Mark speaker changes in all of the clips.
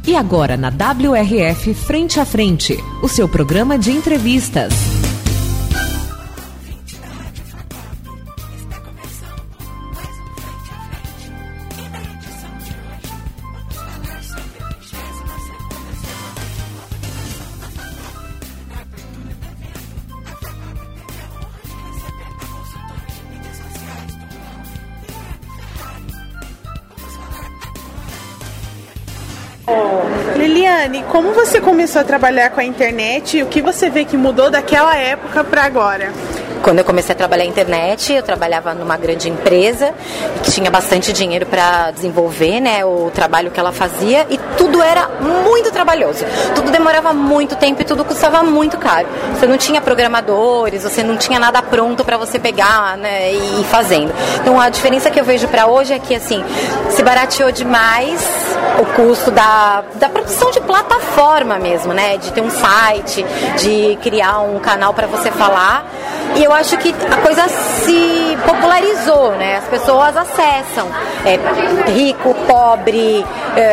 Speaker 1: E agora na WRF Frente a Frente, o seu programa de entrevistas.
Speaker 2: Liliane, como você começou a trabalhar com a internet e o que você vê que mudou daquela época para agora?
Speaker 3: Quando eu comecei a trabalhar na internet, eu trabalhava numa grande empresa que tinha bastante dinheiro para desenvolver, né, o trabalho que ela fazia, e tudo era muito trabalhoso. Tudo demorava muito tempo e tudo custava muito caro. Você não tinha programadores, você não tinha nada pronto para você pegar, né, e ir fazendo. Então a diferença que eu vejo para hoje é que assim, se barateou demais o custo da produção de plataforma mesmo, né, de ter um site, de criar um canal para você falar. E eu acho que a coisa se popularizou, né? As pessoas acessam. Rico, pobre,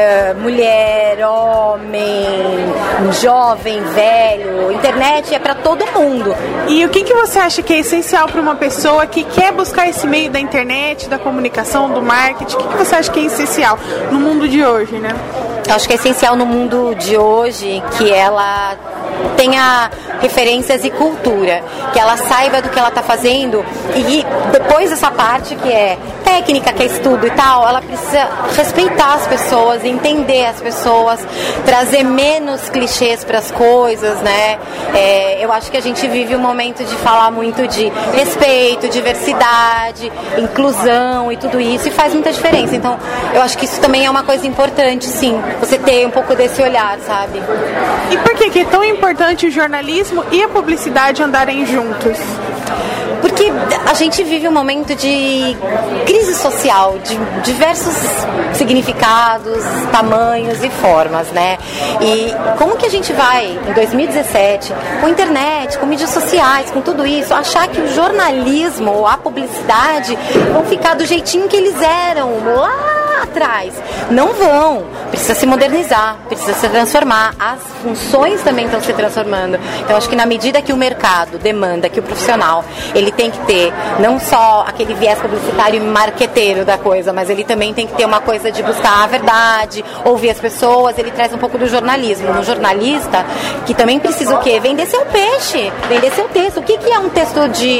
Speaker 3: mulher, homem, jovem, velho. Internet é para todo mundo.
Speaker 2: E o que você acha que é essencial para uma pessoa que quer buscar esse meio da internet, da comunicação, do marketing? O que você acha que é essencial no mundo de hoje, né?
Speaker 3: Eu acho que é essencial no mundo de hoje que ela tenha referências e cultura, que ela saiba do que ela está fazendo, e depois dessa parte que é técnica, que é estudo e tal, ela precisa respeitar as pessoas, entender as pessoas, trazer menos clichês para as coisas, né? Eu acho que a gente vive um momento de falar muito de respeito, diversidade, inclusão e tudo isso, e faz muita diferença. Então, eu acho que isso também é uma coisa importante, sim, você ter um pouco desse olhar, sabe?
Speaker 2: E por que é tão importante o jornalismo e a publicidade andarem juntos?
Speaker 3: Porque a gente vive um momento de crise social, de diversos significados, tamanhos e formas, né? E como que a gente vai, em 2017, com internet, com mídias sociais, com tudo isso, achar que o jornalismo ou a publicidade vão ficar do jeitinho que eles eram lá atrás? Não vão. Precisa se modernizar, precisa se transformar. As funções também estão se transformando. Então, acho que na medida que o mercado demanda que o profissional, ele tem que ter não só aquele viés publicitário e marqueteiro da coisa, mas ele também tem que ter uma coisa de buscar a verdade, ouvir as pessoas. Ele traz um pouco do jornalismo. No jornalista, que também precisa o quê? Vender seu peixe, vender seu texto. O que é um texto de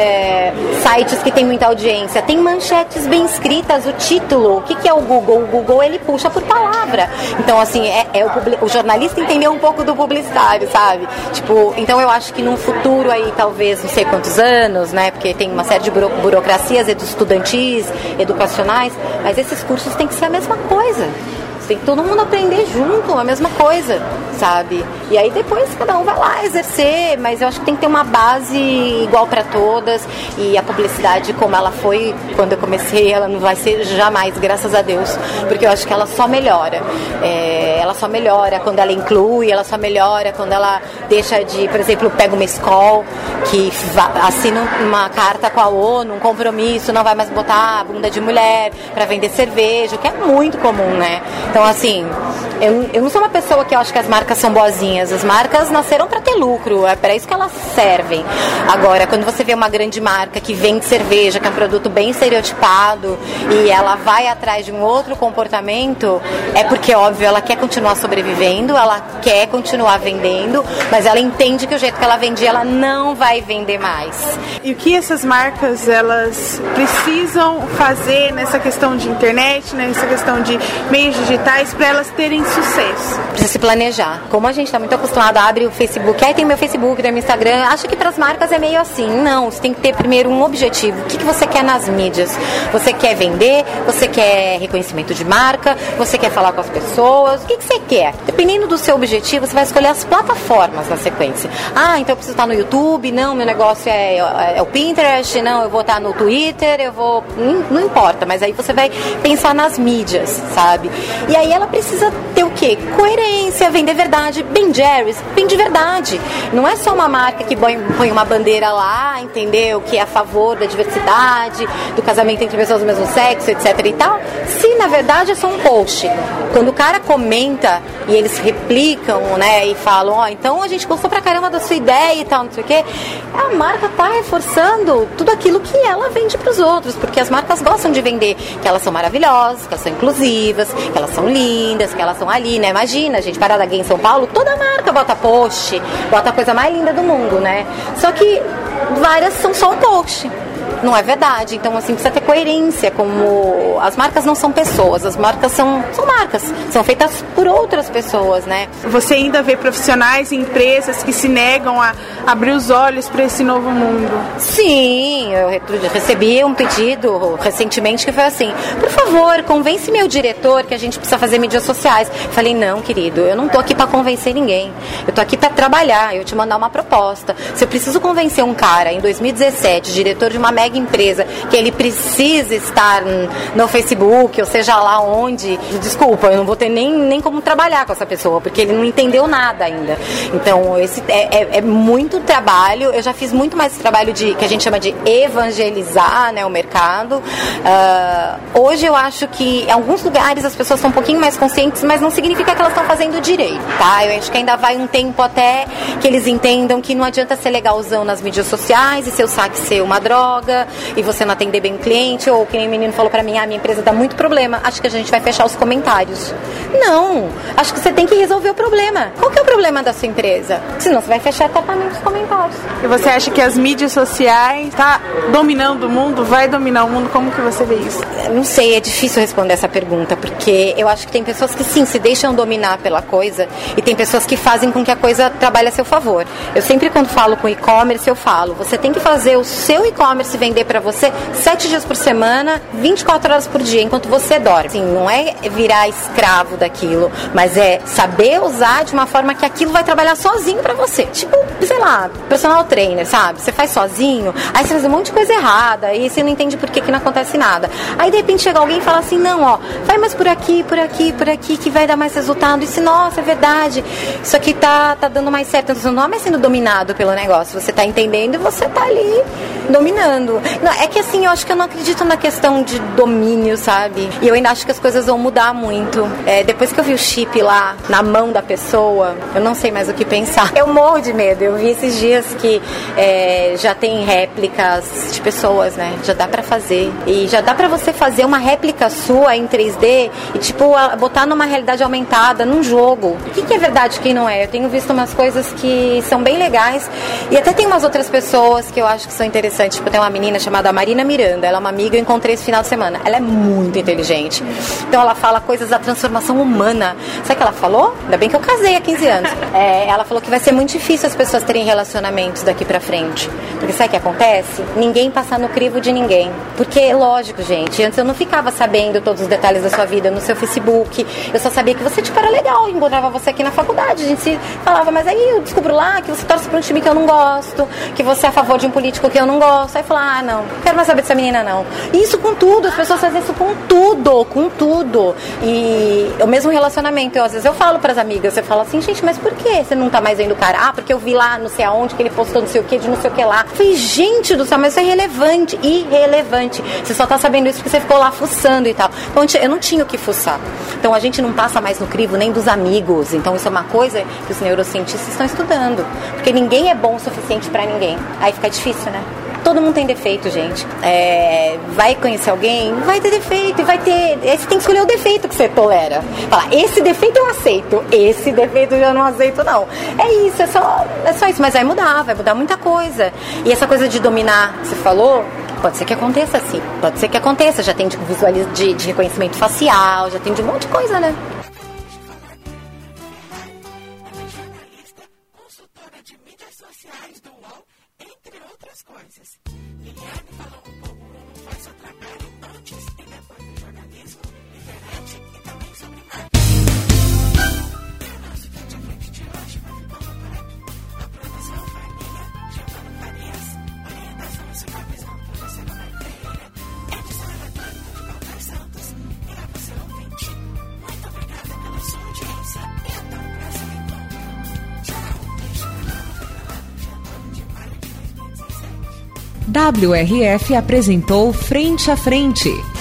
Speaker 3: sites que tem muita audiência? Tem manchetes bem escritas, o título. O que é o Google? O Google, ele puxa por palavra. Então, assim, o jornalista entendeu um pouco do publicitário, sabe? Tipo, então eu acho que num futuro aí, talvez, não sei quantos anos, né? Porque tem uma série de burocracias estudantis, educacionais, mas esses cursos têm que ser a mesma coisa. Tem que todo mundo aprender junto, a mesma coisa, sabe? E aí depois cada um vai lá exercer, mas eu acho que tem que ter uma base igual para todas, e a publicidade, como ela foi quando eu comecei, ela não vai ser jamais, graças a Deus, porque eu acho que ela só melhora. Ela só melhora quando ela inclui, ela só melhora quando ela deixa de, por exemplo, pega uma escola que assina uma carta com a ONU, um compromisso, não vai mais botar a bunda de mulher para vender cerveja, o que é muito comum, né? Então, assim, eu não sou uma pessoa que eu acho que as marcas são boazinhas. As marcas nasceram para ter lucro, é para isso que elas servem. Agora, quando você vê uma grande marca que vende cerveja, que é um produto bem estereotipado, e ela vai atrás de um outro comportamento, é porque, óbvio, ela quer continuar sobrevivendo, ela quer continuar vendendo, mas ela entende que o jeito que ela vendia, ela não vai vender mais.
Speaker 2: E o que essas marcas, elas precisam fazer nessa questão de internet, nessa questão de meios digitais, para elas terem sucesso?
Speaker 3: Precisa se planejar. Como a gente está muito acostumado a abrir o Facebook, aí tem meu Facebook, tem meu Instagram, acho que para as marcas é meio assim. Não, você tem que ter primeiro um objetivo. O que você quer nas mídias? Você quer vender? Você quer reconhecimento de marca? Você quer falar com as pessoas? O que você quer? Dependendo do seu objetivo, você vai escolher as plataformas na sequência. Ah, então eu preciso estar no YouTube? Não, meu negócio é o Pinterest? Não, eu vou estar no Twitter? Eu vou... Não importa, mas aí você vai pensar nas mídias, sabe? E aí ela precisa ter o quê? Coerência, vender verdade. Ben Jerry's, vende verdade. Não é só uma marca que põe uma bandeira lá, entendeu? Que é a favor da diversidade, do casamento entre pessoas do mesmo sexo, etc e tal. Se na verdade é só um post. Quando o cara comenta e eles replicam, né, e falam, então a gente gostou pra caramba da sua ideia e tal, não sei o quê, a marca tá reforçando tudo aquilo que ela vende pros outros, porque as marcas gostam de vender que elas são maravilhosas, que elas são inclusivas, que elas são lindas, que elas são ali, né? Imagina, gente, parada aqui em São Paulo, toda marca bota post, bota a coisa mais linda do mundo, né? Só que várias são só um post. Não é verdade, então assim, precisa ter coerência, como as marcas não são pessoas, as marcas são marcas, são feitas por outras pessoas, né?
Speaker 2: Você ainda vê profissionais e empresas que se negam a abrir os olhos para esse novo mundo?
Speaker 3: Sim, eu recebi um pedido recentemente que foi assim, por favor, convence meu diretor que a gente precisa fazer mídias sociais. Falei, não, querido, eu não tô aqui para convencer ninguém, eu tô aqui para trabalhar, eu te mandar uma proposta. Se eu preciso convencer um cara em 2017, diretor de uma mega empresa, que ele precisa estar no Facebook, ou seja lá onde, desculpa, eu não vou ter nem como trabalhar com essa pessoa, porque ele não entendeu nada ainda. Então, esse é muito trabalho. Eu já fiz muito mais trabalho que a gente chama de evangelizar, né, o mercado. Hoje eu acho que em alguns lugares as pessoas estão um pouquinho mais conscientes, mas não significa que elas estão fazendo direito, tá? Eu acho que ainda vai um tempo até que eles entendam que não adianta ser legalzão nas mídias sociais e seu saque ser uma droga, e você não atender bem o cliente, ou que nem o menino falou pra mim, minha empresa dá muito problema, acho que a gente vai fechar os comentários. Não, acho que você tem que resolver o problema. Qual que é o problema da sua empresa? Senão você vai fechar totalmente os comentários.
Speaker 2: E você acha que as mídias sociais tá dominando o mundo? Vai dominar o mundo? Como que você vê isso?
Speaker 3: Não sei, é difícil responder essa pergunta, porque eu acho que tem pessoas que sim, se deixam dominar pela coisa, e tem pessoas que fazem com que a coisa trabalhe a seu favor. Eu sempre, quando falo com e-commerce, eu falo, você tem que fazer o seu e-commerce vender para você 7 dias por semana, 24 horas por dia, enquanto você dorme. Assim, não é virar escravo daquilo, mas é saber usar de uma forma que aquilo vai trabalhar sozinho para você. Tipo, sei lá, personal trainer, sabe? Você faz sozinho, aí você faz um monte de coisa errada, aí você não entende por que não acontece nada. Aí de repente chega alguém e fala assim, não, ó, vai mais por aqui, que vai dar mais resultado. E se, nossa, é verdade, isso aqui tá dando mais certo. Então, você não é mais sendo dominado pelo negócio, você tá entendendo e você tá ali dominando. Não, é que assim, eu acho que eu não acredito na questão de domínio, sabe? E eu ainda acho que as coisas vão mudar muito. Depois que eu vi o chip lá na mão da pessoa, eu não sei mais o que pensar. Eu morro de medo. Eu vi esses dias que já tem réplicas de pessoas, né? Já dá pra fazer. E já dá pra você fazer uma réplica sua em 3D e, tipo, botar numa realidade aumentada, num jogo. O que é verdade e o que não é? Eu tenho visto umas coisas que são bem legais. E até tem umas outras pessoas que eu acho que são interessantes. Tipo, tem uma menina chamada Marina Miranda. Ela é uma amiga, eu encontrei esse final de semana. Ela é muito inteligente. Então ela fala coisas da transformação humana. Sabe o que ela falou? Ainda bem que eu casei há 15 anos. Ela falou que vai ser muito difícil as pessoas terem relacionamentos daqui pra frente. Porque sabe o que acontece? Ninguém passar no crivo de ninguém. Porque, lógico, gente, antes eu não ficava sabendo todos os detalhes da sua vida no seu Facebook. Eu só sabia que você, tipo, era legal. Eu encontrava você aqui na faculdade. A gente se falava, mas aí eu descubro lá que você torce pra um time que eu não gosto, que você é a favor de um político que eu não gosto. Aí eu falo, não quero mais saber dessa menina, não. E isso com tudo, as pessoas fazem isso com tudo. E o mesmo relacionamento, às vezes eu falo pras amigas, você fala assim, gente, mas por que você não tá mais vendo o cara? Porque eu vi lá, não sei aonde, que ele postou não sei o que, de não sei o que lá. Eu falei, gente do céu, mas isso é irrelevante. Você só tá sabendo isso porque você ficou lá fuçando e tal. Então eu não tinha o que fuçar. Então a gente não passa mais no crivo nem dos amigos. Então isso é uma coisa que os neurocientistas estão estudando. Porque ninguém é bom o suficiente pra ninguém. Aí fica difícil, né? Todo mundo tem defeito, gente. Vai conhecer alguém, vai ter defeito. E vai ter. Você tem que escolher o defeito que você tolera. Falar, esse defeito eu aceito, esse defeito eu não aceito, não. É isso, é só isso. Mas vai mudar muita coisa. E essa coisa de dominar, que você falou, pode ser que aconteça, sim. Pode ser que aconteça. Já tem de reconhecimento facial, já tem de um monte de coisa, né?
Speaker 1: WRF apresentou Frente a Frente.